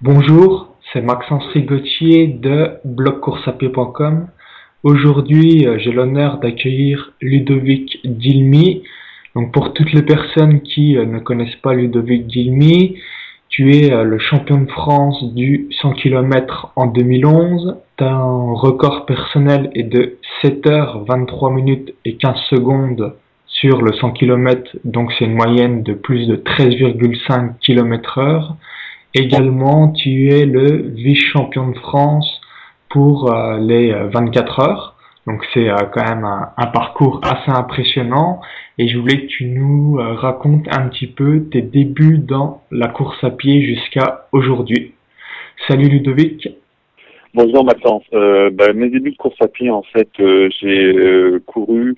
Bonjour, c'est Maxence Rigotier de blogcoursapied.com. Aujourd'hui, j'ai l'honneur d'accueillir Ludovic Dilmy. Donc, pour toutes les personnes qui ne connaissent pas Ludovic Dilmy, tu es le champion de France du 100 km en 2011. Ton record personnel est de 7 heures 23 minutes et 15 secondes sur le 100 km, donc c'est une moyenne de plus de 13,5 km heure. Également, tu es le vice-champion de France pour les 24 heures. Donc c'est quand même un parcours assez impressionnant et je voulais que tu nous racontes un petit peu tes débuts dans la course à pied jusqu'à aujourd'hui. Salut Ludovic. Bonjour Maxence. Mes débuts de course à pied, en fait, j'ai couru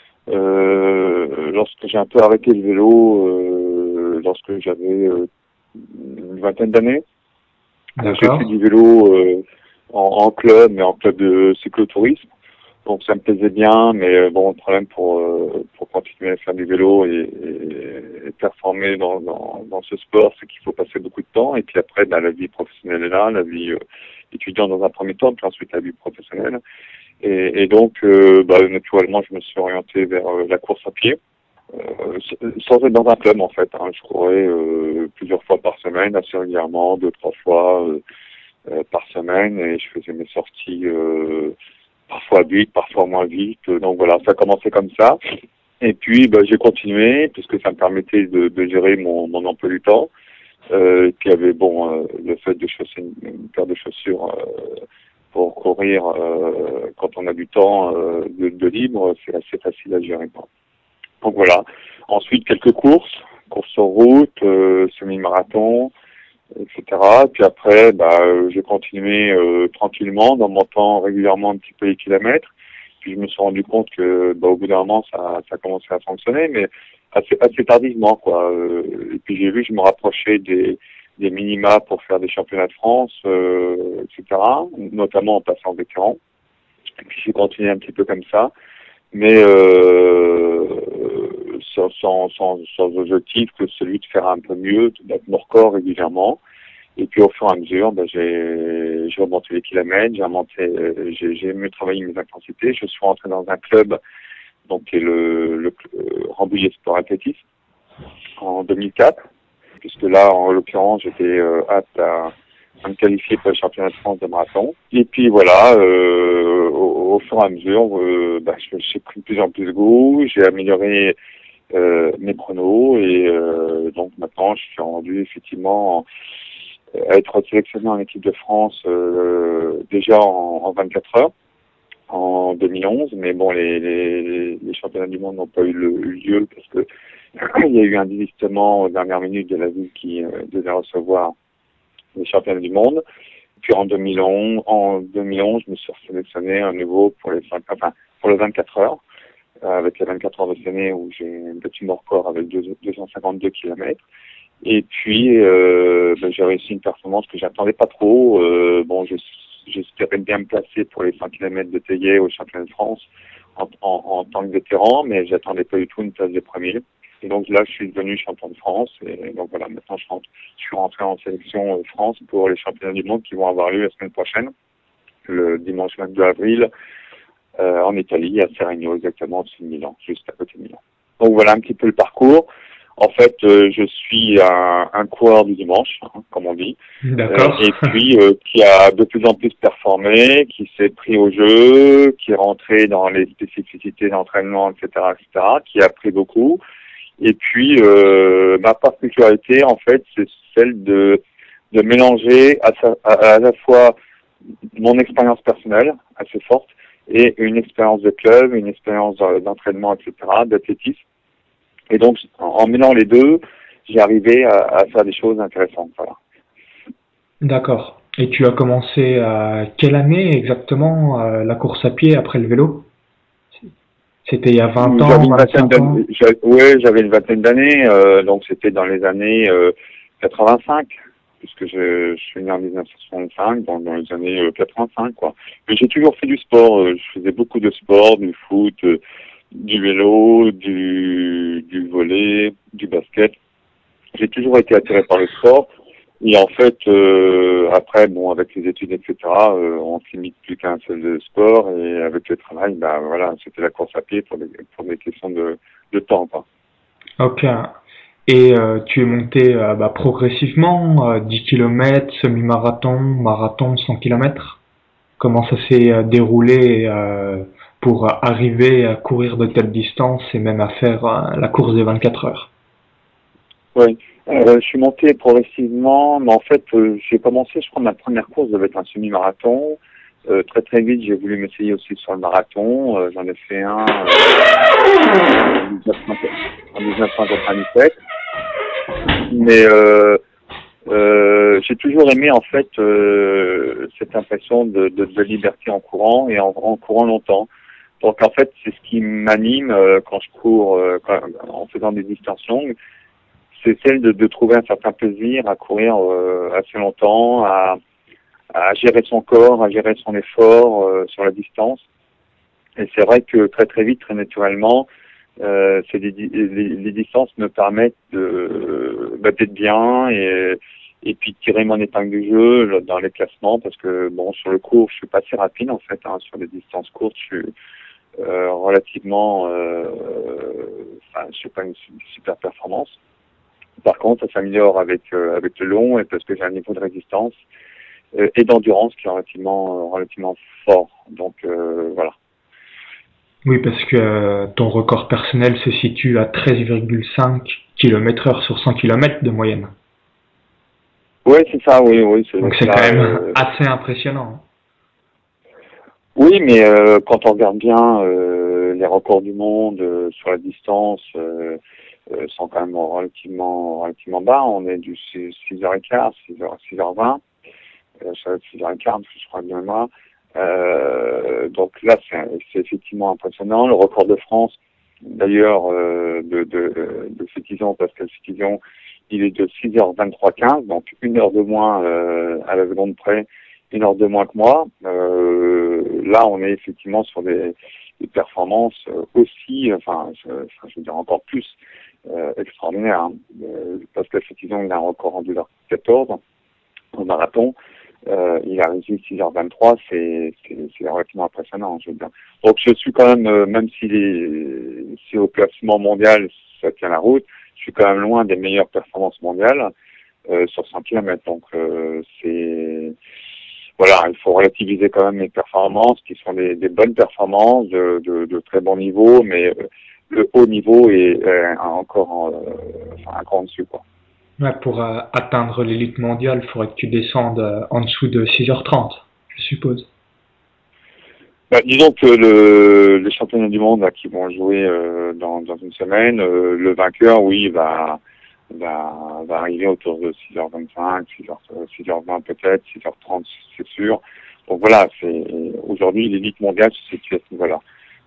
lorsque j'ai un peu arrêté le vélo, lorsque j'avais une vingtaine d'années. Donc j'ai fait D'accord. du vélo en club, mais en club de cyclotourisme. Donc ça me plaisait bien, mais bon, le problème pour continuer à faire du vélo et performer dans ce sport, c'est qu'il faut passer beaucoup de temps. Et puis après, la vie professionnelle est là, la vie étudiante dans un premier temps, puis ensuite la vie professionnelle. Et donc, naturellement, je me suis orienté vers la course à pied, sans être dans un club en fait. Je courais plusieurs fois par semaine, assez régulièrement, 2-3 fois par semaine, et je faisais mes sorties parfois vite, parfois moins vite. Donc voilà, ça a commencé comme ça. Et puis, j'ai continué, puisque ça me permettait de gérer mon emploi du temps. Et puis, il y avait, le fait de chausser une paire de chaussures pour courir quand on a du temps de libre, c'est assez facile à gérer, quoi. Donc voilà. Ensuite, quelques courses sur route, semi-marathon, etc. Puis après, j'ai continué tranquillement, en montant régulièrement un petit peu les kilomètres. Puis je me suis rendu compte que, au bout d'un moment, ça commençait à fonctionner, mais assez tardivement, quoi. Et puis j'ai vu que je me rapprochais des minima pour faire des championnats de France, etc. Notamment en passant vétéran. Et puis j'ai continué un petit peu comme ça, mais sans objectif que celui de faire un peu mieux, de battre mon record régulièrement. Et puis au fur et à mesure, j'ai remonté les kilomètres, j'ai mieux travaillé mes intensités. Je suis rentré dans un club, donc qui est le Rambouillet Sport Athlétisme, en 2004, puisque là, en l'occurrence, j'étais apte à me qualifier pour le championnat de France de marathon. Et puis voilà, au fur et à mesure, j'ai pris de plus en plus de goût, j'ai amélioré mes chronos, et donc maintenant, je suis rendu effectivement à être sélectionné en équipe de France déjà en 24 heures en 2011, mais bon, les championnats du monde n'ont pas eu lieu parce que il y a eu un désistement aux dernières minutes de la ville qui devait recevoir les championnats du monde. Puis en 2011, je me suis sélectionné à nouveau pour pour les 24 heures, avec les 24 heures de l'année où j'ai battu mon record avec 252 kilomètres. Et puis, j'ai réussi une performance que j'attendais pas trop. J'espérais bien me placer pour les 100 km de Théier au championnat de France en tant que vétéran, mais j'attendais pas du tout une place de premier. Et donc là, je suis devenu champion de France. Et donc voilà, maintenant je suis rentré en sélection France pour les championnats du monde qui vont avoir lieu la semaine prochaine, le dimanche 22 avril, en Italie, à Seregno, exactement au-dessus de Milan, juste à côté de Milan. Donc voilà un petit peu le parcours. En fait, je suis un coureur du dimanche, comme on dit, D'accord. et puis qui a de plus en plus performé, qui s'est pris au jeu, qui est rentré dans les spécificités d'entraînement, etc., etc., qui a appris beaucoup. Et puis, ma particularité, en fait, c'est celle de mélanger à la fois mon expérience personnelle assez forte et une expérience de club, une expérience d'entraînement, etc., d'athlétisme. Et donc, en mêlant les deux, j'ai arrivé à faire des choses intéressantes. Voilà. D'accord. Et tu as commencé à quelle année exactement la course à pied après le vélo? C'était il y a 20 ans, J'avais une vingtaine 25 ans? d'années. Ouais, j'avais une vingtaine d'années. Donc, c'était dans les années 85, puisque je suis né en 1965, dans les années 85, quoi. Mais j'ai toujours fait du sport. Je faisais beaucoup de sport, du foot, du vélo, du volley, du basket. J'ai toujours été attiré par le sport. Et en fait, après, bon, avec les études, etc., on se limite plus qu'à un seul sport. Et avec le travail, bah voilà, c'était la course à pied pour des questions de temps, quoi. Ok. Et tu es monté progressivement, 10 km, semi-marathon, marathon, 100 km. Comment ça s'est déroulé pour arriver à courir de telles distances et même à faire la course des 24 heures? Oui. Je suis monté progressivement, mais en fait, j'ai commencé, je crois, ma première course devait être un semi-marathon. Très très vite, j'ai voulu m'essayer aussi sur le marathon. J'en ai fait un en 1997. Mais j'ai toujours aimé en fait cette impression de liberté en courant et en courant longtemps. Donc en fait, c'est ce qui m'anime quand je cours, en faisant des distances longues, c'est celle de trouver un certain plaisir à courir assez longtemps, à gérer son corps, à gérer son effort sur la distance. Et c'est vrai que très très vite, très naturellement, les distances me permettent d'être bien et puis de tirer mon épingle du jeu dans les classements parce que bon sur le court je suis pas si rapide en fait hein, sur les distances courtes je suis relativement je suis pas une super performance. Par contre ça s'améliore avec le long et parce que j'ai un niveau de résistance et d'endurance qui est relativement fort donc voilà. Oui, parce que ton record personnel se situe à 13,5 km/h sur 100 km de moyenne. Oui, c'est ça, oui, Donc c'est c'est quand ça. même assez impressionnant. Oui, mais quand on regarde bien les records du monde sur la distance sont quand même relativement bas. On est du 6h15, 6h20, ça va être 6h15, je crois bien moi. Donc là, c'est effectivement impressionnant. Le record de France, d'ailleurs, de Fétizon, Pascal Fétizon, il est de 6h23-15, donc une heure de moins à la seconde près, une heure de moins que moi. Là, on est effectivement sur des performances aussi, je veux dire encore plus extraordinaires. Hein. Pascal Fétizon, il a un record en 2h14 au marathon. Il a réussi 6h23, c'est relativement impressionnant, je veux dire. Donc je suis quand même, même si au classement mondial ça tient la route, je suis quand même loin des meilleures performances mondiales sur 100 km. Donc c'est voilà, il faut relativiser quand même mes performances, qui sont des bonnes performances de très bon niveau, mais le haut niveau est encore un cran dessus, quoi. Ouais, pour atteindre l'élite mondiale, il faudrait que tu descendes en dessous de 6h30, je suppose. Bah, disons que les championnats du monde là, qui vont jouer dans une semaine, le vainqueur, oui, va arriver autour de 6h25, 6h20 peut-être, 6h30 c'est sûr. Donc voilà, aujourd'hui l'élite mondiale se situe à ce niveau-là.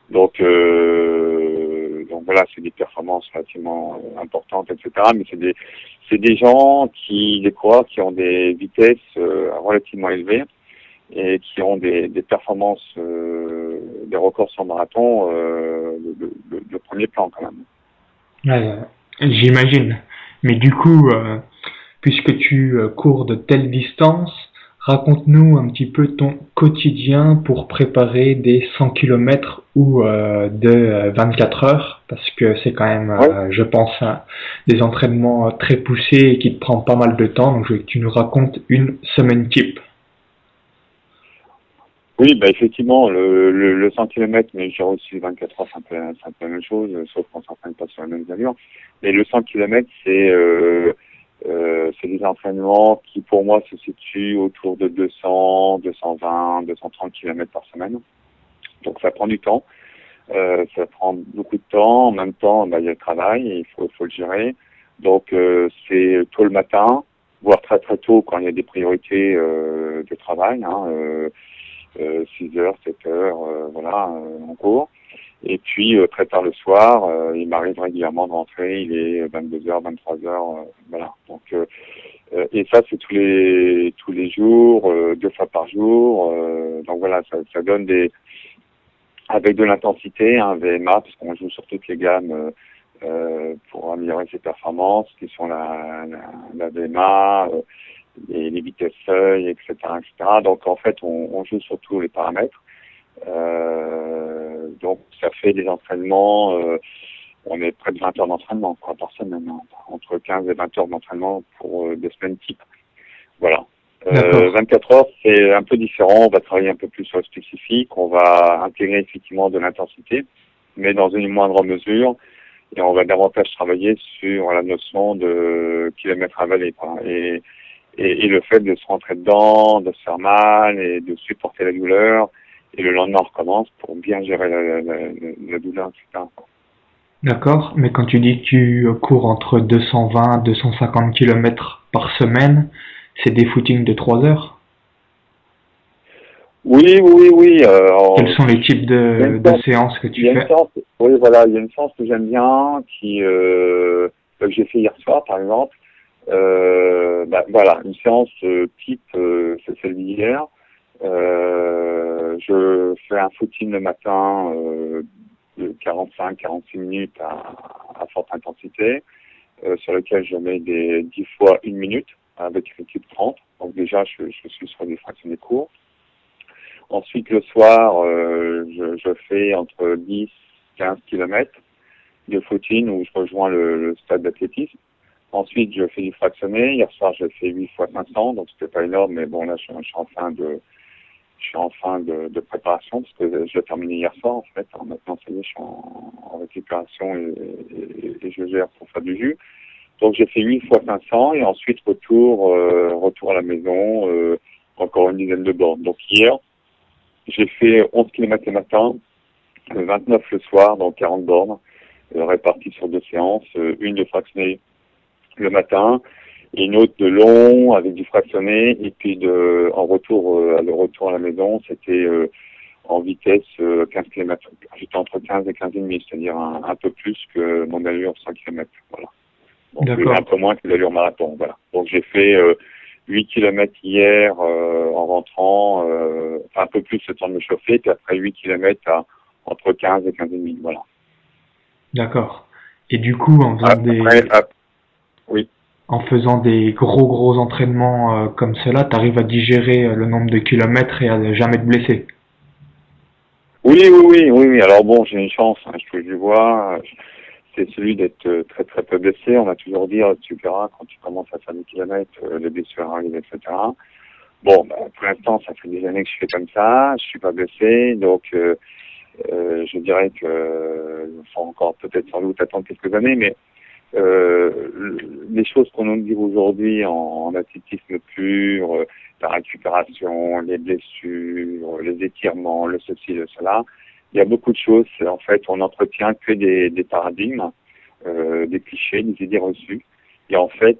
Donc voilà, c'est des performances relativement importantes, etc. Mais c'est des gens des coureurs qui ont des vitesses relativement élevées et qui ont des performances, des records sur marathon de premier plan quand même. Ouais, j'imagine. Mais du coup, puisque tu cours de telles distances, raconte-nous un petit peu ton quotidien pour préparer des 100 km ou de 24 heures, parce que c'est quand même, Ouais. je pense, des entraînements très poussés et qui te prend pas mal de temps. Donc je veux que tu nous racontes une semaine type. Oui, bah effectivement, le 100 km, mais j'ai aussi 24 heures, c'est un peu la même chose, sauf qu'on s'entraîne pas sur les mêmes allures. Mais le 100 km, c'est des entraînements qui, pour moi, se situent autour de 200, 220, 230 km par semaine. Donc ça prend du temps, ça prend beaucoup de temps. En même temps, bah, il y a le travail, et il faut le gérer. Donc c'est tôt le matin, voire très très tôt quand il y a des priorités de travail. 6 heures, 7 heures, voilà, en cours. Et puis très tard le soir, il m'arrive régulièrement de rentrer, il est 22 heures, 23 heures, voilà. Donc et ça c'est tous les jours, 2 fois par jour. Donc voilà, ça donne avec de l'intensité, un VMA, parce qu'on joue sur toutes les gammes pour améliorer ses performances, qui sont la VMA, les vitesses seuil, etc., etc. Donc en fait, on joue sur tous les paramètres. Donc ça fait des entraînements. On est près de 20 heures d'entraînement quoi, par semaine, hein, entre 15 et 20 heures d'entraînement pour des semaines type. Voilà. D'accord. 24 heures, c'est un peu différent. On va travailler un peu plus sur le spécifique. On va intégrer effectivement de l'intensité, mais dans une moindre mesure. Et on va davantage travailler sur la notion de kilomètre avalé, quoi. Et le fait de se rentrer dedans, de se faire mal et de supporter la douleur. Et le lendemain, on recommence pour bien gérer la douleur, etc. D'accord. Mais quand tu dis que tu cours entre 220 et 250 km par semaine, c'est des footings de 3 heures? Oui, oui, oui. Quels sont les types Il y a une de séance, séances que tu il y a une fais? séance, oui, voilà, il y a une séance que j'aime bien, que j'ai fait hier soir, par exemple. Voilà, une séance type, c'est celle d'hier. Je fais un footing le matin de 45-46 minutes à forte intensité, sur lequel je mets des 10 fois 1 minute avec une équipe 30. Donc déjà, je suis sur des fractionnés courts. Ensuite, le soir, je fais entre 10-15 kilomètres de footing où je rejoins le stade d'athlétisme. Ensuite, je fais du fractionné. Hier soir, j'ai fait 8 fois 500, donc c'était pas énorme, mais bon, là, je suis en fin de préparation parce que je l'ai terminé hier soir, en fait. Alors, maintenant, ça y est, je suis en récupération et je gère pour faire du jus. Donc, j'ai fait 8 fois 500 et ensuite, retour à la maison, encore une dizaine de bornes. Donc, hier, j'ai fait 11 km le matin, 29 le soir, donc 40 bornes, réparties sur 2 séances, une de fractionné le matin et une autre de long avec du fractionné et puis le retour à la maison, c'était en vitesse 15 km. J'étais entre 15 et 15 et demi, c'est-à-dire un peu plus que mon allure 100 km. Voilà. Donc un D'accord. peu moins que l'allure marathon. Voilà. Donc j'ai fait 8 km hier en rentrant, un peu plus le temps de me chauffer, puis après 8 km entre 15 et 15 et demi. Voilà. D'accord. Et du coup, Après, oui. en faisant des gros entraînements comme cela, tu arrives à digérer le nombre de kilomètres et à jamais te blesser. Oui, oui, oui, oui, oui. Alors bon, j'ai une chance, hein, je touche du bois. C'est celui d'être très très peu blessé. On va toujours dire, tu verras, quand tu commences à faire des kilomètres, les blessures arrivent, etc. Bon, pour l'instant, ça fait des années que je fais comme ça. Je suis pas blessé, donc je dirais que faut encore peut-être sans doute attendre quelques années, mais les choses qu'on nous dit aujourd'hui en athlétisme pur, la récupération, les blessures, les étirements, le ceci, le cela, il y a beaucoup de choses. En fait, on entretient que des paradigmes, des clichés, des idées reçues. Et en fait,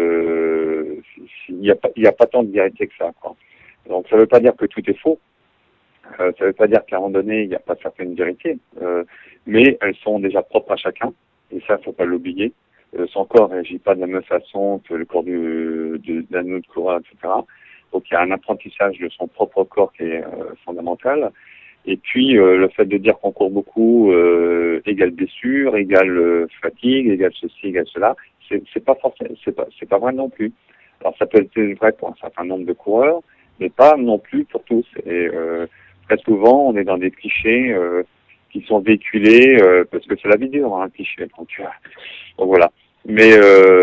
il y a pas tant de vérité que ça, quoi. Donc, ça ne veut pas dire que tout est faux. Ça ne veut pas dire qu'à un moment donné, il n'y a pas certaines vérités. Mais elles sont déjà propres à chacun. Et ça, faut pas l'oublier. Son corps réagit pas de la même façon que le corps d'un autre coureur, etc. Donc il y a un apprentissage de son propre corps qui est fondamental. Et puis le fait de dire qu'on court beaucoup égale blessure, égale fatigue, égale ceci, égale cela, c'est pas forcément, c'est pas vrai non plus. Alors ça peut être vrai pour un certain nombre de coureurs, mais pas non plus pour tous. Et très souvent, on est dans des clichés qui sont véhiculés parce que c'est la vie dure, hein, un cliché. Donc voilà. Mais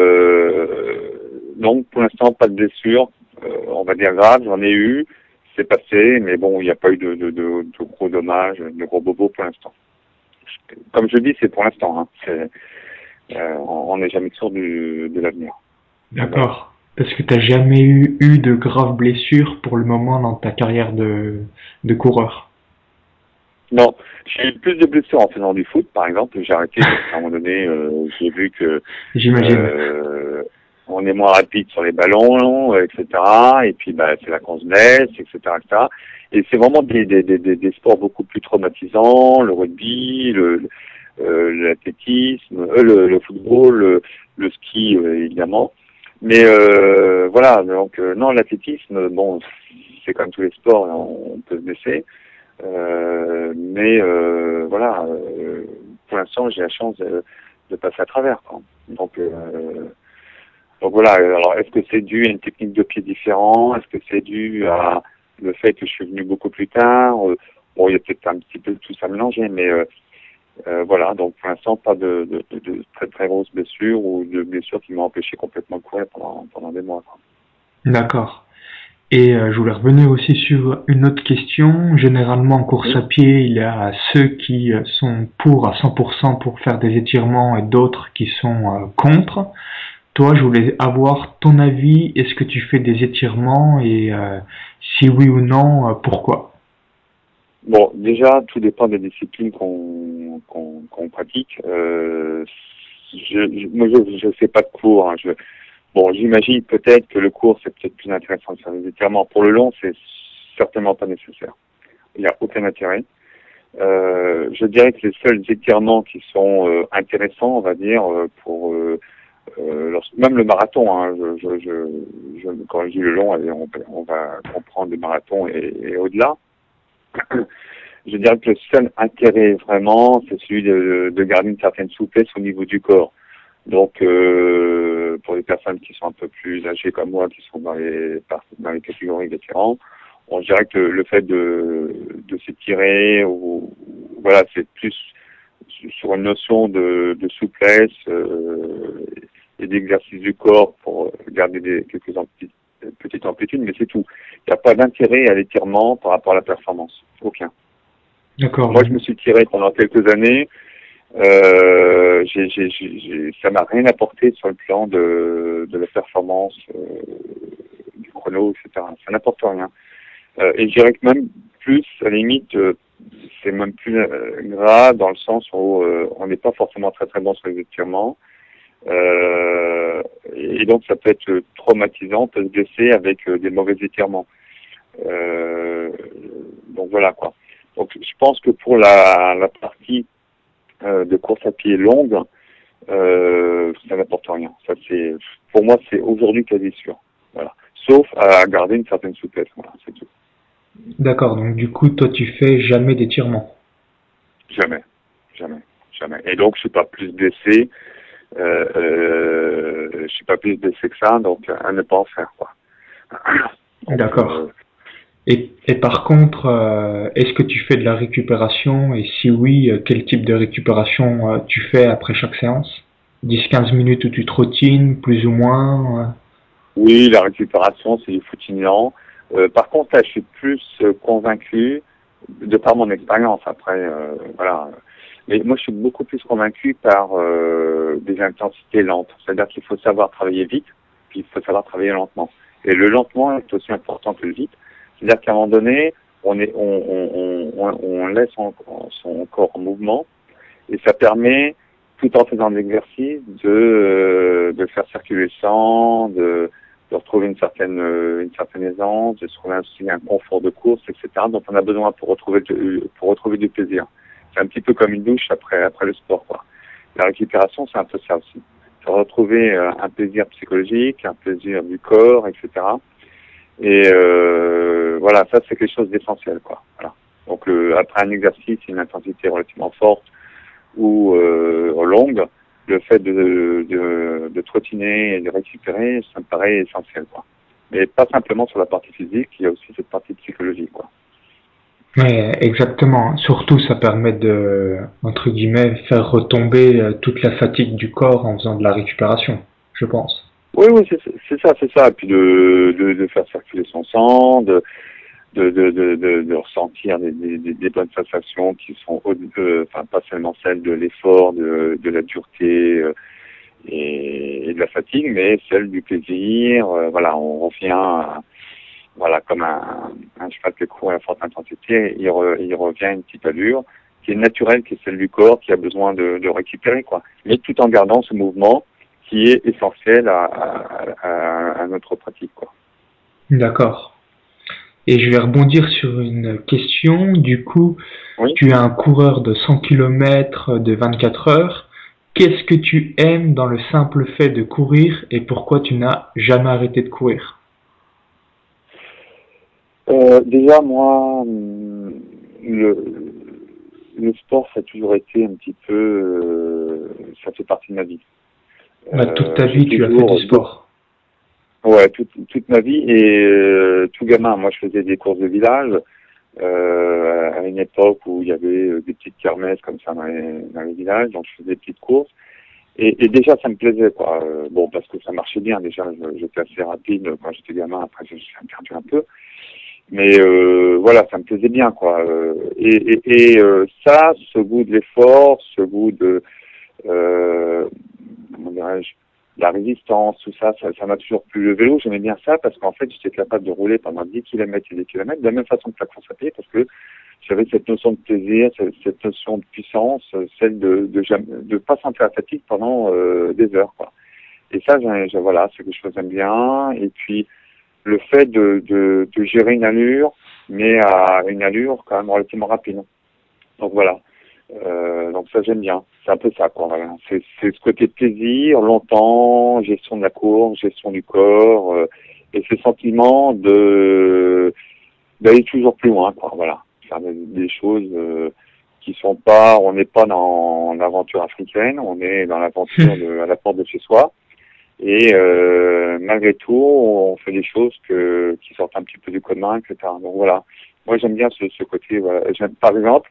donc pour l'instant pas de blessure, on va dire grave, j'en ai eu, c'est passé, mais bon il n'y a pas eu de gros dommages, de gros bobos pour l'instant. Comme je dis, c'est pour l'instant, hein. On n'est jamais sûr de l'avenir. Donc voilà. D'accord. Parce que t'as jamais eu de graves blessures pour le moment dans ta carrière de coureur. Non, j'ai eu plus de blessures en faisant du foot, par exemple. J'ai arrêté parce qu'à un moment donné, j'ai vu que J'imagine. euh, on est moins rapide sur les ballons, etc. Et puis, c'est là qu'on se blesse, etc., etc. Et c'est vraiment des sports beaucoup plus traumatisants, le rugby, l'athlétisme, le football, le ski, évidemment. Mais voilà, donc non, l'athlétisme, bon, c'est comme tous les sports, on peut se blesser. Mais voilà, pour l'instant, j'ai la chance de passer à travers, quoi. Donc, Donc voilà, alors est-ce que c'est dû à une technique de pied différent? Est-ce que c'est dû à le fait que je suis venu beaucoup plus tard? Bon, il y a peut-être un petit peu tout ça mélangé, mais voilà, donc pour l'instant, pas de très très grosses blessures ou de blessures qui m'ont empêché complètement de courir pendant des mois, quoi. D'accord. Et je voulais revenir aussi sur une autre question. Généralement, en course à Oui. pied, il y a ceux qui sont pour à 100% pour faire des étirements et d'autres qui sont contre. Toi, je voulais avoir ton avis. Est-ce que tu fais des étirements et si oui ou non, pourquoi? Bon, déjà, tout dépend des disciplines qu'on pratique. Moi, je fais pas de cours, hein. Bon, j'imagine peut-être que le cours, c'est peut-être plus intéressant de faire des étirements. Pour le long, c'est certainement pas nécessaire. Il n'y a aucun intérêt. Je dirais que les seuls étirements qui sont intéressants, on va dire, même le marathon, hein, quand je dis le long, allez, on va comprendre le marathon et au-delà. Je dirais que le seul intérêt vraiment, c'est celui de garder une certaine souplesse au niveau du corps. Donc, pour les personnes qui sont un peu plus âgées comme moi, qui sont dans les catégories vétérans, bon, je dirais que le fait de s'étirer, ou voilà, c'est plus sur une notion de souplesse et d'exercice du corps pour garder petites amplitudes, mais c'est tout. Il n'y a pas d'intérêt à l'étirement par rapport à la performance. Aucun. D'accord. Moi, je me suis tiré pendant quelques années. Ça m'a rien apporté sur le plan de la performance, du chrono, etc. Ça n'apporte rien. Et je dirais que même plus, à la limite, c'est même plus grave dans le sens où on n'est pas forcément très très bon sur les étirements. Et donc ça peut être traumatisant, on peut se blesser avec des mauvais étirements. Donc voilà quoi. Donc je pense que pour la partie de course à pied longue, ça n'apporte rien. Ça c'est, pour moi, c'est aujourd'hui quasi sûr. Voilà. Sauf à garder une certaine souplesse. Voilà, c'est tout. D'accord. Donc du coup, toi, tu fais jamais d'étirements. Jamais, jamais, jamais. Et donc je suis pas plus blessé. Je suis pas plus blessé que ça, donc à ne pas en faire quoi. Donc D'accord. Et par contre, est-ce que tu fais de la récupération? Et si oui, quel type de récupération tu fais après chaque séance? 10-15 minutes où tu trottines, plus ou moins? oui, la récupération, c'est du footing lent. Par contre, là, je suis plus convaincu, de par mon expérience, après, voilà. Mais moi, je suis beaucoup plus convaincu par des intensités lentes. C'est-à-dire qu'il faut savoir travailler vite, puis il faut savoir travailler lentement. Et le lentement est aussi important que le vite. C'est-à-dire qu'à un moment donné, on laisse son corps en mouvement, et ça permet, tout en faisant de l'exercice, de faire circuler le sang, de retrouver une certaine aisance, de se trouver aussi un confort de course, etc. dont on a besoin pour retrouver du plaisir. C'est un petit peu comme une douche après le sport, quoi. La récupération, c'est un peu ça aussi. C'est retrouver un plaisir psychologique, un plaisir du corps, etc. Et voilà, ça c'est quelque chose d'essentiel, quoi. Voilà. Donc après un exercice, une intensité relativement forte ou longue, le fait de trottiner et de récupérer, ça me paraît essentiel, quoi. Mais pas simplement sur la partie physique, il y a aussi cette partie psychologique, quoi. Ouais, exactement. Surtout, ça permet de, entre guillemets, faire retomber toute la fatigue du corps en faisant de la récupération, je pense. Oui, oui, c'est ça. Et puis de faire circuler son sang, de ressentir des bonnes sensations qui sont, enfin, pas seulement celles de l'effort, de la dureté et de la fatigue, mais celles du plaisir. Voilà, on revient, voilà, comme un cheval qui court à forte intensité, il revient à une petite allure qui est naturelle, qui est celle du corps, qui a besoin de récupérer, quoi. Mais tout en gardant ce mouvement qui est essentiel à notre pratique, quoi. D'accord. Et je vais rebondir sur une question. Du coup, Oui. tu es un coureur de 100 km de 24 heures. Qu'est-ce que tu aimes dans le simple fait de courir et pourquoi tu n'as jamais arrêté de courir? Déjà, moi, le sport, ça a toujours été un petit peu, ça fait partie de ma vie. Bah, toute ta J'ai vie, tu as fait du toujours, sport. Ouais, toute ma vie et tout gamin. Moi, je faisais des courses de village à une époque où il y avait des petites kermesses comme ça dans les villages, donc je faisais des petites courses. Et déjà, ça me plaisait, quoi. Bon, parce que ça marchait bien. Déjà, j'étais assez rapide quand j'étais gamin. Après, j'ai perdu un peu. Mais voilà, ça me plaisait bien, quoi. Ça, ce goût de l'effort, ce goût de comment dirais-je, la résistance, tout ça, ça m'a toujours plu. Le vélo, j'aimais bien ça parce qu'en fait, j'étais capable de rouler pendant 10 kilomètres et des kilomètres, de la même façon que la course à pied, parce que j'avais cette notion de plaisir, cette notion de puissance, celle de pas sentir la fatigue pendant des heures, quoi. Et ça, voilà, c'est quelque chose que j'aime bien. Et puis, le fait de gérer une allure, mais à une allure quand même relativement rapide. Donc voilà. Donc ça j'aime bien. C'est un peu ça, quoi. Voilà. C'est ce côté plaisir, longtemps, gestion de la course, gestion du corps, et ce sentiment d'aller toujours plus loin, quoi. Voilà. Faire des choses qui sont pas. On n'est pas dans l'aventure africaine, on est dans l'aventure à la porte de chez soi. Et malgré tout, on fait des choses qui sortent un petit peu du commun, etc. Donc voilà. Moi j'aime bien ce côté. Voilà. J'aime par exemple.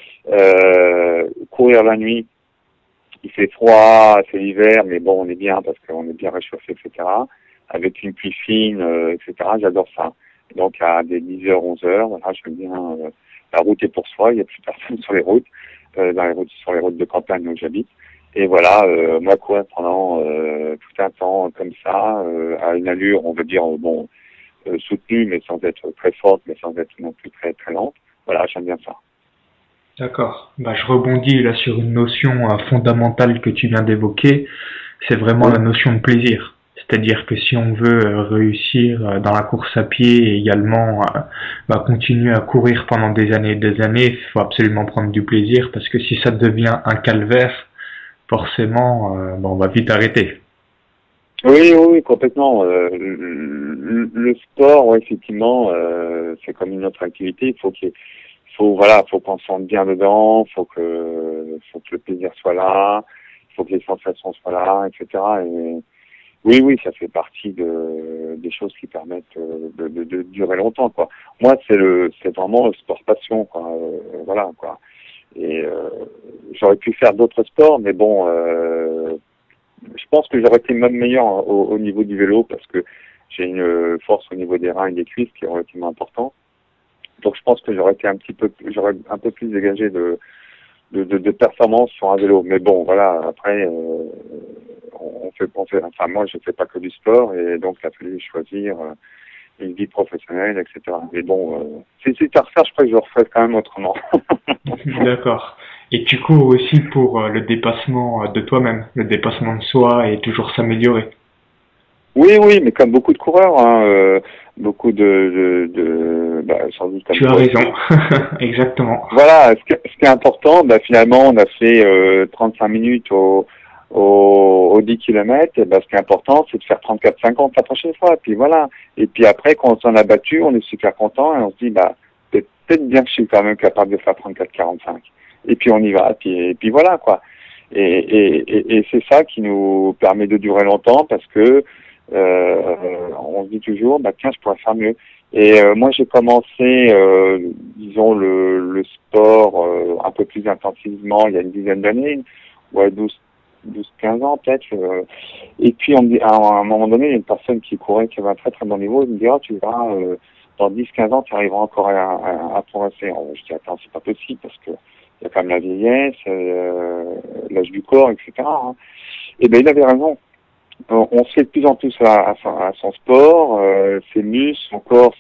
Courir la nuit, il fait froid, c'est l'hiver, mais bon, on est bien parce qu'on est bien réchauffé, etc. Avec une pluie fine, etc. J'adore ça. Donc à des 10h, 11h, voilà, j'aime bien. La route est pour soi, il n'y a plus personne sur les routes, sur les routes de campagne où j'habite. Et voilà, moi courir pendant tout un temps comme ça, à une allure, on veut dire soutenue, mais sans être très forte, mais sans être non plus très très lente. Voilà, j'aime bien ça. D'accord. Bah, je rebondis là sur une notion fondamentale que tu viens d'évoquer, c'est vraiment Oui. la notion de plaisir. C'est-à-dire que si on veut réussir dans la course à pied et également continuer à courir pendant des années et des années, il faut absolument prendre du plaisir parce que si ça devient un calvaire, forcément, on va vite arrêter. Oui, complètement. Le sport, ouais, effectivement, c'est comme une autre activité. Faut qu'on se sente bien dedans. Faut que le plaisir soit là. Il faut que les sensations soient là, etc. Et oui, ça fait partie des choses qui permettent de durer longtemps, quoi. Moi, c'est vraiment le sport passion, quoi. Voilà, quoi. Et j'aurais pu faire d'autres sports, mais bon. Je pense que j'aurais été même meilleur au niveau du vélo parce que j'ai une force au niveau des reins et des cuisses qui est relativement importante. Donc je pense que j'aurais un peu plus dégagé de performance sur un vélo. Mais bon, voilà, après, enfin moi je fais pas que du sport et donc il a fallu choisir une vie professionnelle, etc. Mais bon, si c'est à refaire, je crois que je le referais quand même autrement. D'accord. Et tu cours aussi pour le dépassement de toi-même, le dépassement de soi et toujours s'améliorer. Oui, mais comme beaucoup de coureurs, hein, beaucoup sans doute comme Tu as toi raison, aussi. exactement. Voilà, ce qui est important, finalement, on a fait 35 minutes au 10 km, et ce qui est important, c'est de faire 34-50 la prochaine fois, et puis voilà. Et puis après, quand on s'en a battu, on est super content, et on se dit, c'est peut-être bien que je suis quand même capable de faire 34-45. Et puis on y va, et puis voilà, quoi. Et c'est ça qui nous permet de durer longtemps, parce que on se dit toujours, tiens, je pourrais faire mieux. Et moi, j'ai commencé, disons, le sport un peu plus intensivement il y a une dizaine d'années, ouais, 15 ans peut-être. Et puis, à un moment donné, il y a une personne qui courait, qui avait un très très bon niveau, il me dit, oh, tu verras, dans 10-15 ans, tu arriveras encore à progresser. Alors, je dis, attends, c'est pas possible, parce que il y a quand même la vieillesse, l'âge du corps, etc. Hein. Et il avait raison. On se fait de plus en plus à son sport, ses muscles, son corps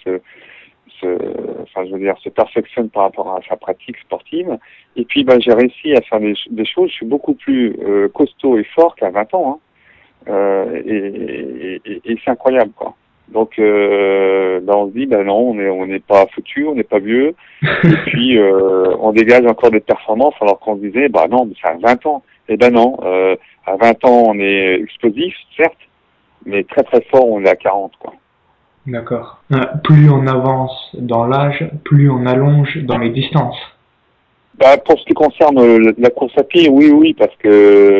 se perfectionne par rapport à sa pratique sportive. Et puis, j'ai réussi à faire des choses. Je suis beaucoup plus costaud et fort qu'à 20 ans. Hein. Et c'est incroyable, quoi. Donc, on se dit, non, on n'est pas foutu, on n'est pas vieux. Et puis, on dégage encore des performances alors qu'on se disait, non, mais c'est à 20 ans. Eh non, à 20 ans, on est explosif, certes, mais très très fort, on est à 40, quoi. D'accord. Plus on avance dans l'âge, plus on allonge dans les distances. Pour ce qui concerne la course à pied, oui, parce que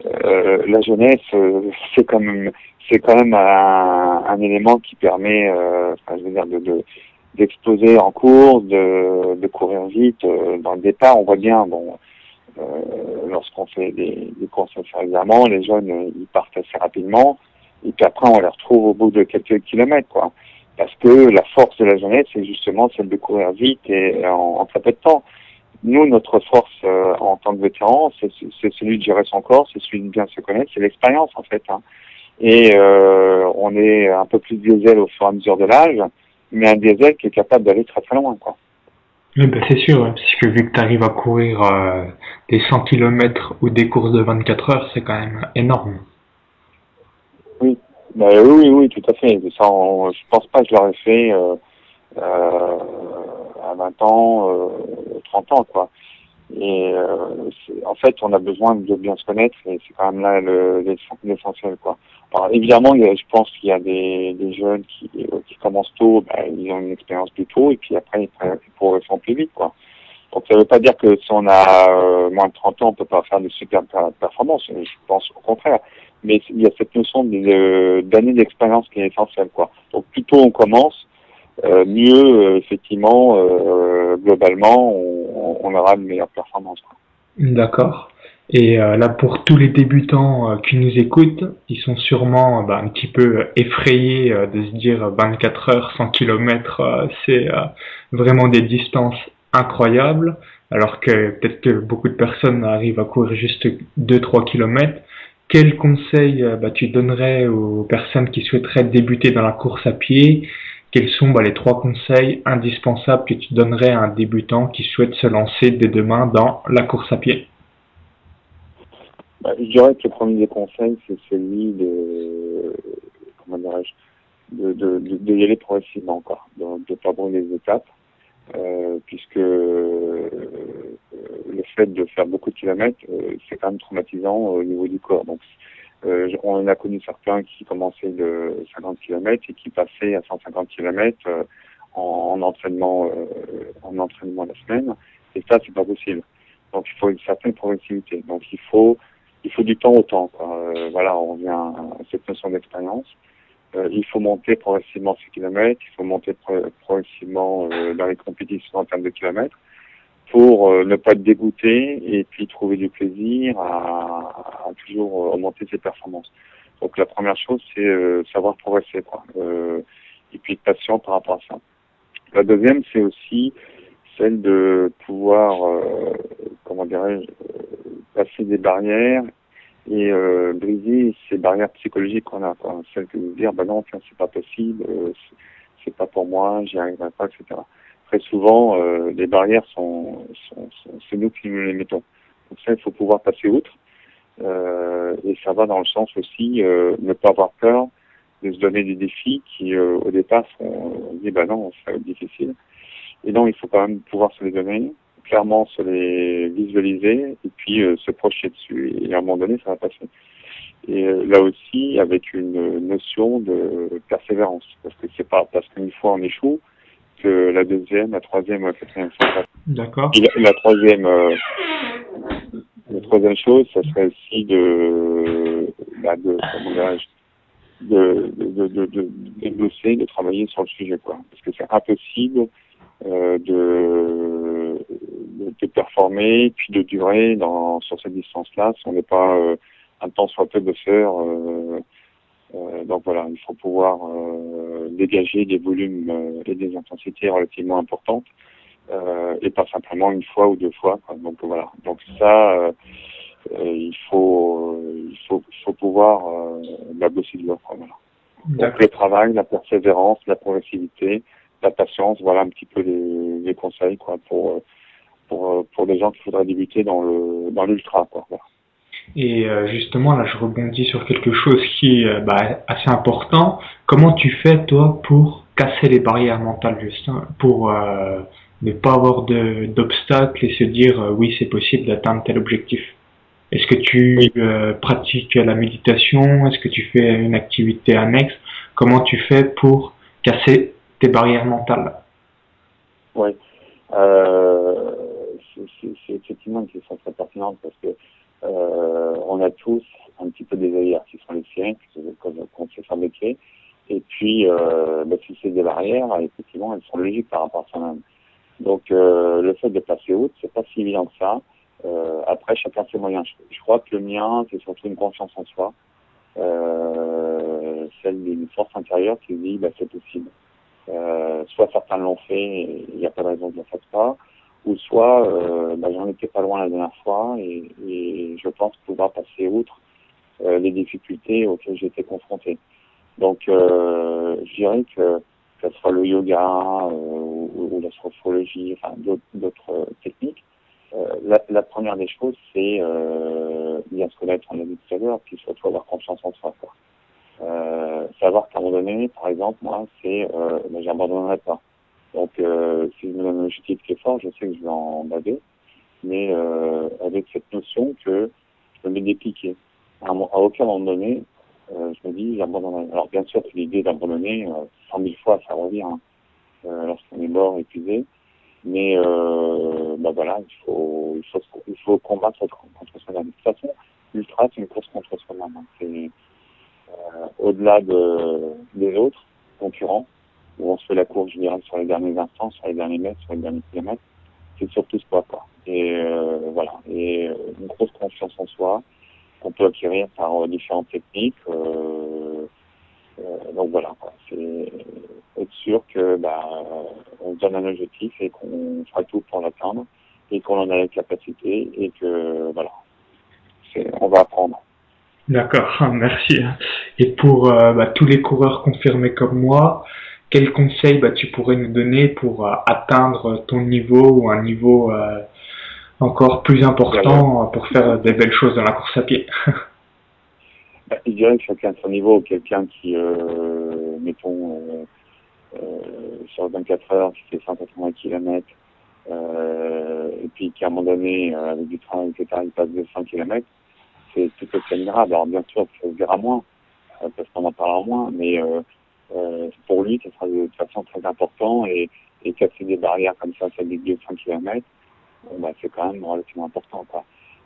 la jeunesse, c'est quand même un élément qui permet, enfin, je veux dire, d'exploser en course, de courir vite. Dans le départ, on voit bien, bon, lorsqu'on fait des courses assez régulièrement, les jeunes, ils partent assez rapidement, et puis après, on les retrouve au bout de quelques kilomètres, quoi. Parce que la force de la jeunesse, c'est justement celle de courir vite et en très peu de temps. Nous, notre force en tant que vétéran, c'est celui de gérer son corps, c'est celui de bien se connaître, c'est l'expérience en fait. Hein. Et on est un peu plus diesel au fur et à mesure de l'âge, mais un diesel qui est capable d'aller très très loin, quoi. Oui, bah c'est sûr, ouais, parce que vu que tu arrives à courir des 100 kilomètres ou des courses de 24 heures, c'est quand même énorme. Oui, bah, oui, tout à fait. Ça, je pense pas que je l'aurais fait euh, à 20 ans, 30 ans, quoi. Et en fait, on a besoin de bien se connaître et c'est quand même là l'essentiel, quoi. Alors évidemment, je pense qu'il y a des jeunes qui commencent tôt, ils ont une expérience plus tôt et puis après ils progressent plus vite, quoi. Donc ça ne veut pas dire que si on a moins de 30 ans, on peut pas faire de super performances. Je pense au contraire. Mais il y a cette notion d'années d'expérience qui est essentielle, quoi. Donc plus tôt on commence, mieux effectivement globalement on aura de meilleures performances, quoi. D'accord. Et là, pour tous les débutants qui nous écoutent, ils sont sûrement un petit peu effrayés de se dire 24 heures, 100 kilomètres, c'est vraiment des distances incroyables, alors que peut-être que beaucoup de personnes arrivent à courir juste 2-3 kilomètres. Quels conseils tu donnerais aux personnes qui souhaiteraient débuter dans la course à pied? Quels sont les trois conseils indispensables que tu donnerais à un débutant qui souhaite se lancer dès demain dans la course à pied? Je dirais que le premier des conseils, c'est celui de, comment dirais-je, de y aller progressivement encore, de ne pas brûler les étapes, puisque le fait de faire beaucoup de kilomètres, c'est quand même traumatisant au niveau du corps. Donc, on a connu certains qui commençaient de 50 kilomètres et qui passaient à 150 kilomètres en entraînement la semaine, et ça, c'est pas possible. Donc, il faut une certaine progressivité. Donc, il faut du temps au temps, quoi. Voilà, on revient à cette notion d'expérience. Il faut monter progressivement ces kilomètres, il faut monter progressivement dans les compétitions en termes de kilomètres pour ne pas être dégoûté et puis trouver du plaisir à toujours augmenter ses performances. Donc la première chose, c'est savoir progresser, quoi. Et puis être patient par rapport à ça. La deuxième, c'est aussi celle de pouvoir, comment dirais-je, passer des barrières et briser ces barrières psychologiques qu'on a, quoi. Celles que de dire, non, tiens, c'est pas possible, c'est pas pour moi, j'y arriverai pas, etc. Très souvent, les barrières c'est nous qui nous les mettons. Donc ça, il faut pouvoir passer outre. Et ça va dans le sens aussi, ne pas avoir peur de se donner des défis qui, au départ, on dit, non, ça va être difficile. Et non, il faut quand même pouvoir se les donner, clairement se les visualiser et puis se projeter dessus. Et à un moment donné, ça va passer. Et là aussi, avec une notion de persévérance, parce que c'est pas parce qu'une fois on échoue que la deuxième, la troisième ou la quatrième fois passe. D'accord. Et la troisième chose, ça serait aussi comment dirais-je, de débosser, de travailler sur le sujet, quoi. Parce que c'est impossible de performer puis de durer sur cette distance-là si on n'est pas un temps soit peu de faire. Donc voilà, il faut pouvoir dégager des volumes et des intensités relativement importantes et pas simplement une fois ou deux fois, quoi. Donc voilà. Donc ça, il faut pouvoir bosser dur, quoi. Voilà. Donc le travail, la persévérance, la progressivité, la patience, voilà un petit peu les conseils, quoi, pour des gens qui voudraient débuter dans l'ultra, quoi. Voilà. Et justement, là, je rebondis sur quelque chose qui est assez important. Comment tu fais, toi, pour casser les barrières mentales, justement, pour ne pas avoir d'obstacles et se dire oui, c'est possible d'atteindre tel objectif? Est-ce que tu Oui. pratiques la méditation? Est-ce que tu fais une activité annexe? Comment tu fais pour casser tes barrières mentales? Oui. C'est effectivement une question très pertinente parce que On a tous un petit peu des œillères qui sont les siens, qu'on sait fabriquer. Et puis, si c'est des barrières, effectivement, elles sont logiques par rapport à soi-même. Donc, le fait de passer outre, c'est pas si évident que ça. Après, chacun ses moyens. Je crois que le mien, c'est surtout une confiance en soi, celle d'une force intérieure qui dit, c'est possible. Soit certains l'ont fait, et il n'y a pas de raison que je ne le fasse pas, ou soit, j'en étais pas loin la dernière fois, et je pense pouvoir passer outre les difficultés auxquelles j'étais confronté. Donc, je dirais que ce soit le yoga ou la sophrologie, enfin d'autres techniques, la première des choses, c'est bien se connaître, on l'a dit tout à l'heure, puis surtout avoir confiance en soi. Savoir qu'à un moment donné, par exemple, moi, c'est j'abandonnerai pas. Donc, si je me donne un objectif qui est fort, je sais que je vais en baver, mais avec cette notion que je me mets des piquets. À aucun moment donné, je me dis j'abandonnerai. Alors bien sûr, l'idée d'abandonner 100 000 fois, ça revient lorsqu'on est mort, épuisé. Mais voilà, il faut combattre contre soi-même. De toute façon, l'ultra, c'est une course contre soi-même. C'est au-delà des autres concurrents, où on se fait la course, je dirais, sur les derniers instants, sur les derniers mètres, sur les derniers kilomètres. C'est surtout soi, quoi. Et voilà. Et une grosse confiance en soi qu'on peut acquérir par différentes techniques. Donc voilà, quoi. C'est être sûr que on se donne un objectif et qu'on fera tout pour l'atteindre et qu'on en a la capacité et que voilà, on va apprendre. D'accord, merci. Et pour tous les coureurs confirmés comme moi, quels conseils tu pourrais nous donner pour atteindre ton niveau ou un niveau encore plus important pour faire des belles choses dans la course à pied? Je dirais que chacun à son niveau, quelqu'un qui, mettons, sur 24 heures, qui fait 180 km, et puis qu'à un moment donné, avec du train, etc., il passe de 100 km, c'est tout aussi admirable. Alors bien sûr, ça se verra moins, parce qu'on en parlera moins, mais pour lui, ça sera de toute façon très important, et casser des barrières comme ça des 200 km, c'est quand même relativement important, quoi.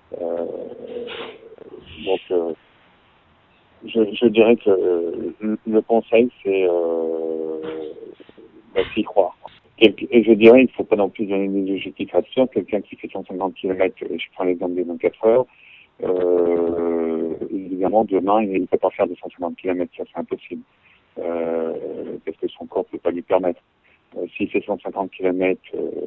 Donc, je dirais que le conseil, c'est s'y croire. Et je dirais, il ne faut pas non plus donner des objectifs absurdes. Quelqu'un qui fait 150 km, je prends l'exemple des 24 heures, évidemment, demain, il ne peut pas faire 250 km, ça c'est impossible, parce que son corps ne peut pas lui permettre. S'il fait 150 km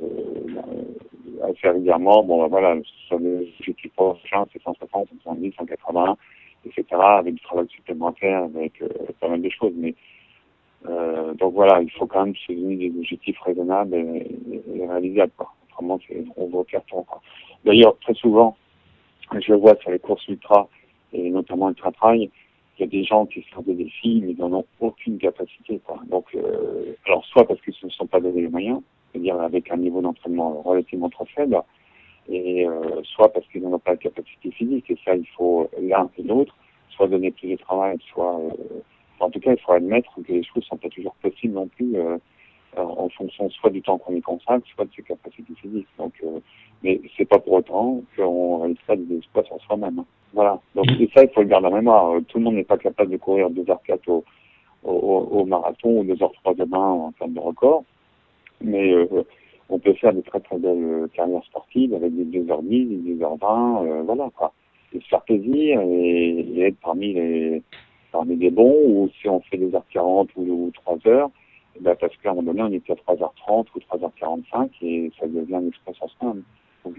assez régulièrement, voilà, sur les objectifs prochains, c'est 160, 170, 180, etc., avec du travail supplémentaire, avec pas mal de choses. Mais donc voilà, il faut quand même se donner des objectifs raisonnables et réalisables, quoi. Autrement, on va au carton, quoi. D'ailleurs, très souvent, je le vois sur les courses ultra, et notamment ultra trail, il y a des gens qui se font des défis, mais ils n'en ont aucune capacité, quoi. Donc, alors soit parce qu'ils ne se sont pas donné les moyens, c'est-à-dire avec un niveau d'entraînement relativement trop faible, et soit parce qu'ils n'en ont pas la capacité physique, et ça, il faut l'un et l'autre, soit donner plus de travail, soit... en tout cas, il faut admettre que les choses ne sont pas toujours possibles non plus en fonction soit du temps qu'on y consacre, soit de ses capacités physiques. Donc, mais c'est pas pour autant qu'on réalise pas des exploits sur soi-même. Voilà. Donc, et ça, il faut le garder en mémoire. Tout le monde n'est pas capable de courir 2h04 au marathon ou 2h03 demain en termes de record. Mais on peut faire de très très belles carrières sportives avec des 2h10, des 2h20, voilà, quoi. Et se faire plaisir et être parmi les bons, ou si on fait 2h40 ou 3h, parce qu'à un moment donné, on était à 3h30 ou 3h45 et ça devient une exploit en semaine. Donc,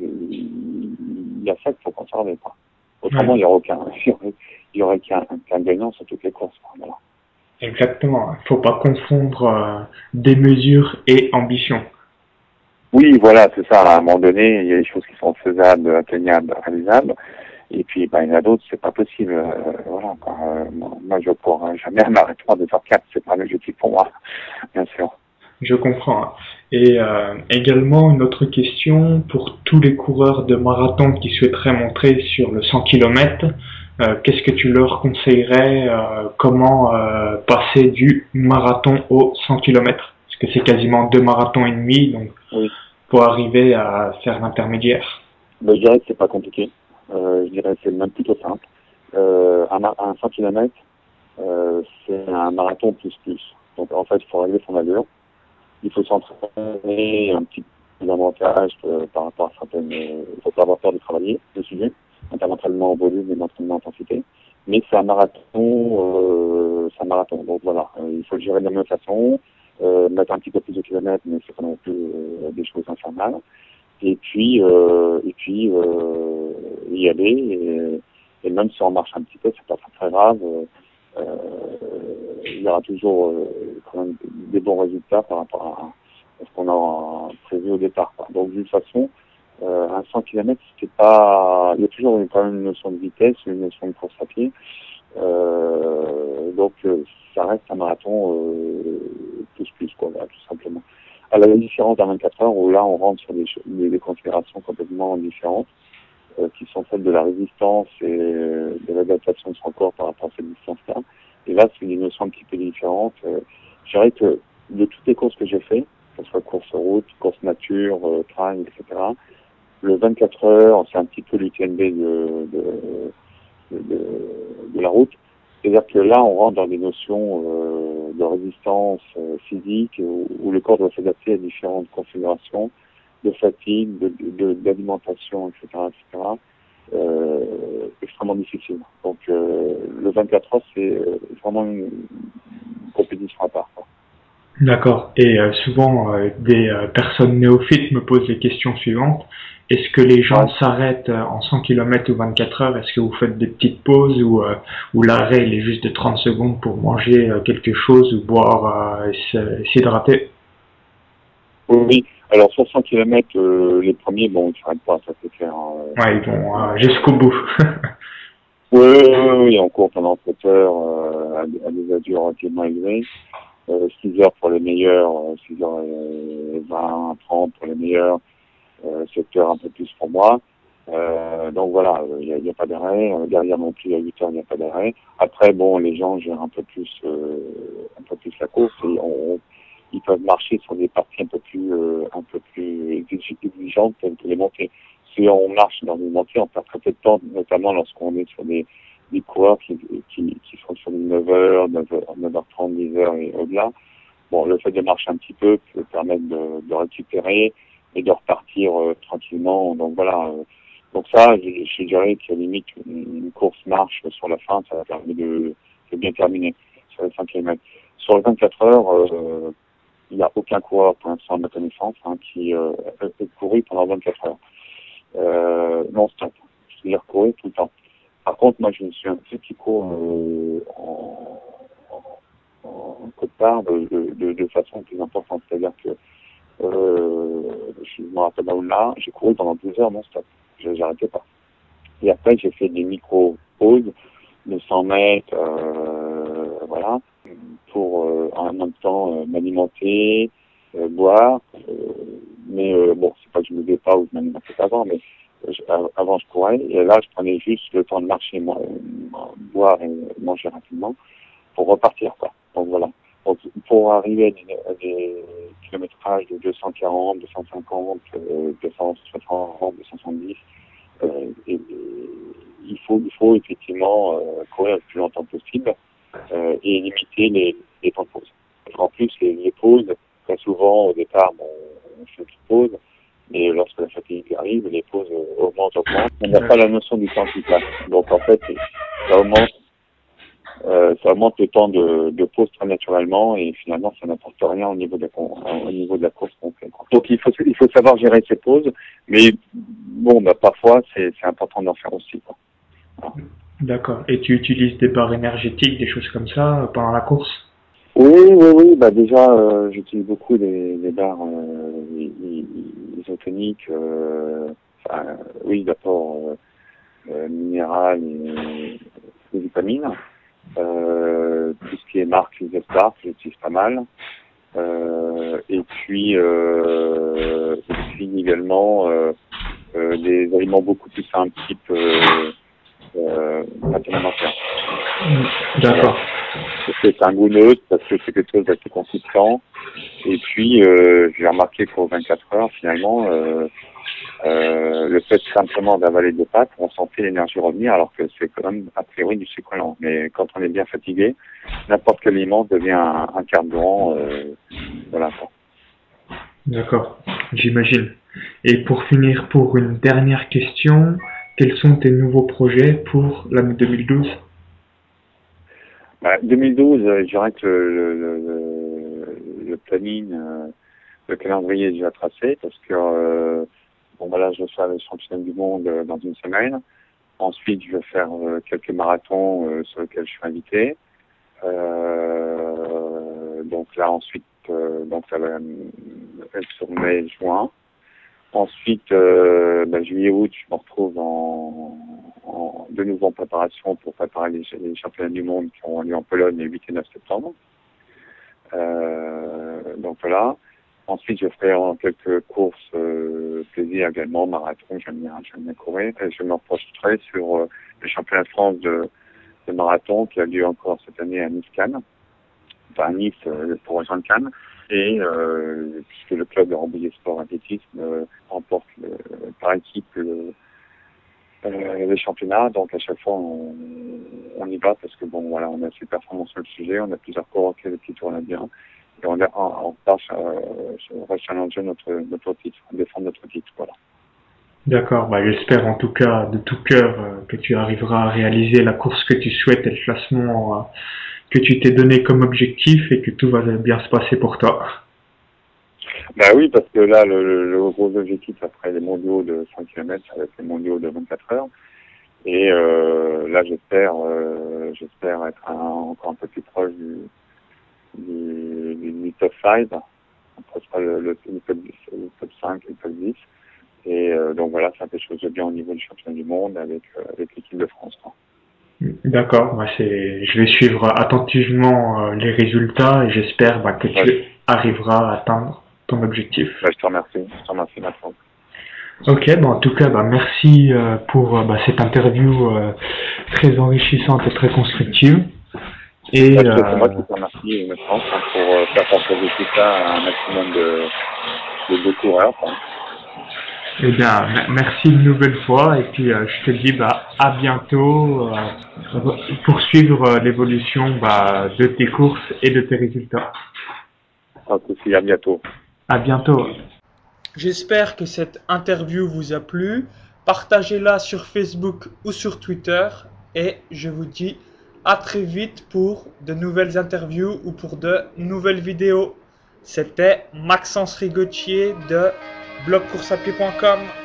il y a ça qu'il faut conserver, quoi. Autrement, il y aurait qu'un gagnant sur toutes les courses, quoi. Voilà. Exactement. Il ne faut pas confondre démesure et ambition. Oui, voilà, c'est ça. À un moment donné, il y a des choses qui sont faisables, atteignables, réalisables. Et puis, il y en a d'autres, c'est pas possible. Voilà, quoi. Moi, je ne pourrais jamais m'arrêter à 2h04. C'est pas l'objectif pour moi, bien sûr. Je comprends. Et également, une autre question pour tous les coureurs de marathon qui souhaiteraient monter sur le 100 km, qu'est-ce que tu leur conseillerais, comment passer du marathon au 100 km? Parce que c'est quasiment 2 marathons et demi, donc oui. pour arriver à faire l'intermédiaire. Je dirais que c'est pas compliqué. Je dirais que c'est même plutôt simple. Un 100 km, c'est un marathon plus plus. Donc en fait, il faut régler son allure. Il faut s'entraîner un petit peu davantage par rapport à certaines... Il faut pas avoir peur de travailler le sujet, en termes d'entraînement en volume et d'entraînement en intensité. Mais c'est un marathon. Donc voilà, il faut le gérer de la même façon, mettre un petit peu plus de kilomètres, mais c'est pas non plus des choses infernales. Et puis y aller. Et même si on marche un petit peu, c'est pas très grave. Il y aura toujours quand même des bons résultats par rapport à ce qu'on a prévu au départ, quoi. Donc d'une façon, un 100 km, c'est pas, il y a toujours quand même une notion de vitesse, une notion de course à pied. Donc ça reste un marathon plus quoi, voilà, tout simplement. À la différence d'un 24 heures où là on rentre sur des considérations complètement différentes, qui sont celles de la résistance et de l'adaptation de son corps par rapport à cette distance-là. Et là, c'est une notion un petit peu différente. Je dirais que de toutes les courses que j'ai fait, que ce soit course route, course nature, trail, etc., le 24 heures, c'est un petit peu l'UTMB de la route. C'est-à-dire que là, on rentre dans des notions de résistance physique où le corps doit s'adapter à différentes configurations de fatigue, d'alimentation, etc., extrêmement difficile. Donc, le 24 heures, c'est vraiment une compétition à part, quoi. D'accord. Et souvent, des personnes néophytes me posent les questions suivantes. Est-ce que les gens Ouais. s'arrêtent en 100 km ou 24 heures? Est-ce que vous faites des petites pauses ou l'arrêt il est juste de 30 secondes pour manger quelque chose ou boire et s'hydrater? Oui. Alors, sur 100 km, les premiers, bon, ils ne s'arrêtent pas, ça c'est clair. Ouais, ils vont jusqu'au bout. Oui, on court pendant 7 heures à des allures relativement élevées. 6 heures pour les meilleurs, 6 heures 20, 30 pour les meilleurs, 7 heures un peu plus pour moi. Donc voilà, il y a pas d'arrêt. Derrière non plus, à 8 heures, il n'y a pas d'arrêt. Après, bon, les gens gèrent un peu plus la course. Et ils peuvent marcher sur des parties un peu plus exigeantes telles que les montées. Si on marche dans des montées, on perd très peu de temps, notamment lorsqu'on est sur des coureurs qui sont sur des 9h, 9h30, 10h et au-delà. Bon, le fait de marcher un petit peu peut permettre de récupérer et de repartir tranquillement. Donc voilà. Donc ça, je dirais qu'à la limite, une course marche sur la fin, ça permet de bien terminer sur les 5 km. Sur les 24 heures, il n'y a aucun coureur, pour l'instant, à ma connaissance, qui a couru pendant 24 heures. Non-stop. C'est-à-dire courir tout le temps. Par contre, moi, je me suis un petit qui court en quote-part de façon plus importante. C'est-à-dire que je me rappelle là, j'ai couru pendant 2 heures non-stop. J'arrêtais pas. Et après, j'ai fait des micro-pauses de 100 mètres, voilà, pour en même temps m'alimenter, boire. Mais bon, c'est pas que je ne buvais pas ou je m'alimentais pas avant, mais avant je courais. Et là, je prenais juste le temps de marcher, boire et manger rapidement pour repartir, quoi. Donc voilà. Donc, pour arriver à des kilométrages de 240, 250, 260, 270, il faut effectivement courir le plus longtemps possible et limiter les temps de pause. En plus, les pauses, très souvent au départ, on fait une pause, mais lorsque la fatigue arrive, les pauses augmentent. On n'a pas la notion du temps qui passe. Donc en fait, ça augmente le temps de pause très naturellement et finalement ça n'apporte rien au niveau de la course qu'on fait. Donc il faut savoir gérer ses pauses, mais bon, parfois c'est important d'en faire aussi, quoi. Voilà. D'accord. Et tu utilises des barres énergétiques, des choses comme ça pendant la course? Oui. Déjà, j'utilise beaucoup les barres isotoniques, oui, d'apport minéral et des vitamines. Tout ce qui est marque Isostar, j'utilise pas mal. Et puis également des aliments beaucoup plus simples, type pâte alimentaire. D'accord. Parce que c'est un goût neutre, parce que c'est quelque chose d'assez consistant. Et puis j'ai remarqué qu'aux 24 heures, finalement, Le fait simplement d'avaler deux pâtes, on sentait l'énergie revenir alors que c'est quand même a priori du sucre lent. Mais quand on est bien fatigué, n'importe quel aliment devient un carburant. Voilà. D'accord, j'imagine. Et pour finir, pour une dernière question, quels sont tes nouveaux projets pour l'année 2012? 2012, je dirais que le planning, le calendrier est déjà tracé parce que je vais faire les championnats du monde dans une semaine. Ensuite, je vais faire quelques marathons sur lesquels je suis invité. Donc là, ensuite, donc ça va être sur mai, juin. Ensuite, juillet, août, je me retrouve de nouveau en préparation pour préparer les championnats du monde qui ont lieu en Pologne les 8 et 9 septembre. Donc voilà. Ensuite, je ferai quelques courses plaisir également, marathon, j'aime bien courir. Et je me reprocherai sur le championnat de France de marathon qui a lieu encore cette année à Nice-Cannes. Enfin, à Nice pour rejoindre Cannes. Et puisque le club de Rambouillet Sport Athlétisme remporte par équipe les championnats, donc à chaque fois on y va parce que bon voilà, on a assez de performances sur le sujet, on a plusieurs coureurs qui tournent bien et on part challenger notre titre, défendre notre titre, voilà. D'accord, j'espère en tout cas de tout cœur que tu arriveras à réaliser la course que tu souhaites et le classement que tu t'es donné comme objectif et que tout va bien se passer pour toi. Oui, parce que là, le gros objectif après les mondiaux de 100 km, ça va être les mondiaux de 24 heures. Et là, j'espère être encore un peu plus proche du top 5. Après, ce sera le top 5 et le top 10. Et donc voilà, ça fait quelque chose de bien au niveau du championnat du monde avec l'équipe de France, quoi. D'accord, je vais suivre attentivement les résultats et j'espère que tu arriveras à atteindre ton objectif. Je te remercie Nathan. Ok, en tout cas, merci pour cette interview très enrichissante et très constructive. Et c'est moi qui te remercie Nathan pour faire partager tout ça à un maximum de coureurs. Eh bien, merci une nouvelle fois et puis je te dis à bientôt pour suivre l'évolution de tes courses et de tes résultats. À bientôt. À bientôt. J'espère que cette interview vous a plu. Partagez-la sur Facebook ou sur Twitter et je vous dis à très vite pour de nouvelles interviews ou pour de nouvelles vidéos. C'était Maxence Rigotier de blogcoursapied.com.